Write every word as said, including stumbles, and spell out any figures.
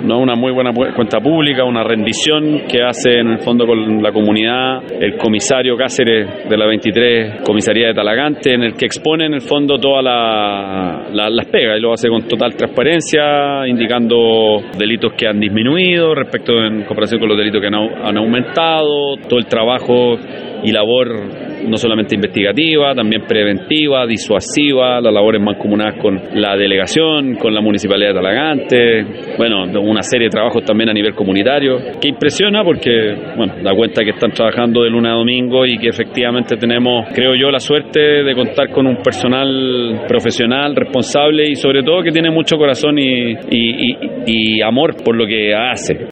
¿no? Una muy buena cuenta pública, una rendición que hace en el fondo con la comunidad el comisario Cáceres de la veintitrés Comisaría de Talagante, en el que expone en el fondo todas la, la, las pegas, y lo hace con total transparencia, indicando delitos que han disminuido respecto en comparación con los delitos que han, han aumentado, todo el trabajo y labor no solamente investigativa, también preventiva, disuasiva, las labores mancomunadas con la delegación, con la Municipalidad de Talagante, bueno, una serie de trabajos también a nivel comunitario, que impresiona porque, bueno, da cuenta que están trabajando de lunes a domingo y que efectivamente tenemos, creo yo, la suerte de contar con un personal profesional, responsable y sobre todo que tiene mucho corazón y, y, y, y amor por lo que hace.